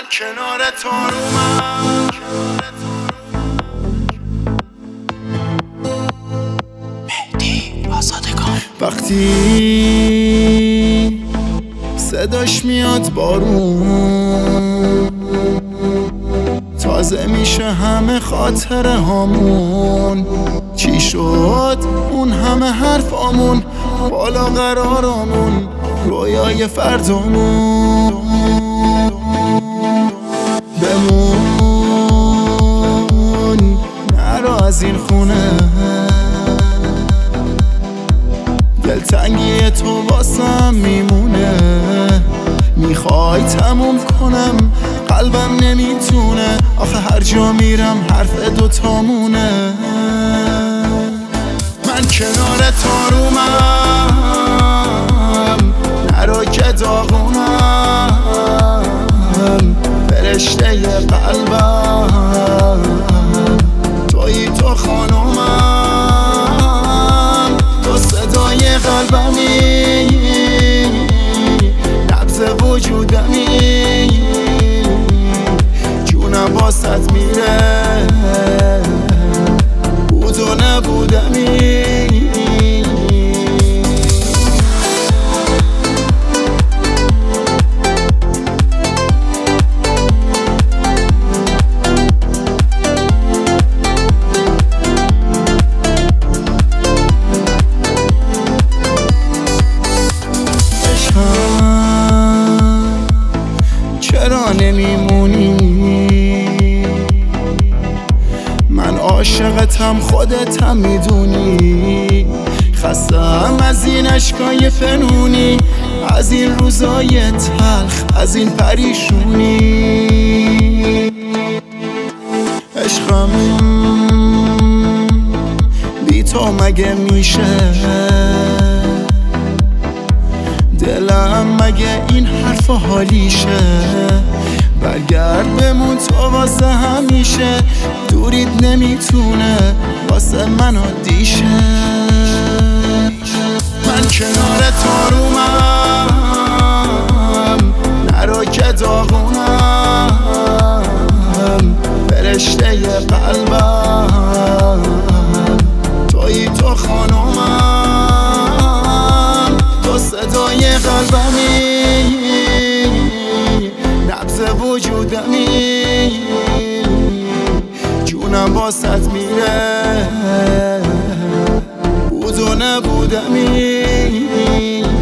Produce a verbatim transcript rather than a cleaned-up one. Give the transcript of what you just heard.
کنار تارومم. مهدی آزادگان. وقتی صداش میاد بارون، تازه میشه همه خاطره هامون. چی شد اون همه حرفامون، بالا قرارامون، رویای فردامون. بمون نرو از این خونه، دلتنگی تو واسم میمونه. میخوای تموم کنم قلبم نمیتونه، آخه هر جا میرم حرف دوتامونه. من کنار تارومم، نرو که داغونم. فرشته قلبم تویی، تو خانومم. تو صدای قلبمی، نبض وجودمی، جونم واسط میره بود و نبودمی. چرا نمیمونی؟ من عاشقتم، خودتم میدونی. خستم از این عشقای پنهونی، از این روزای تلخ، از این پریشونی. عشقم بی تو مگه میشه؟ دلم مگه این حرف حالیشه؟ برگرد بمون تو واسه همیشه، دورید نمیتونه واسه من عادیشه. من کنار تارومم، نرو که داغونم. فرشته قلبم تویی، تو خانومم. تو صدای قلبمی، نبض وجودمی، جونم واسط میره بود و نبودمی.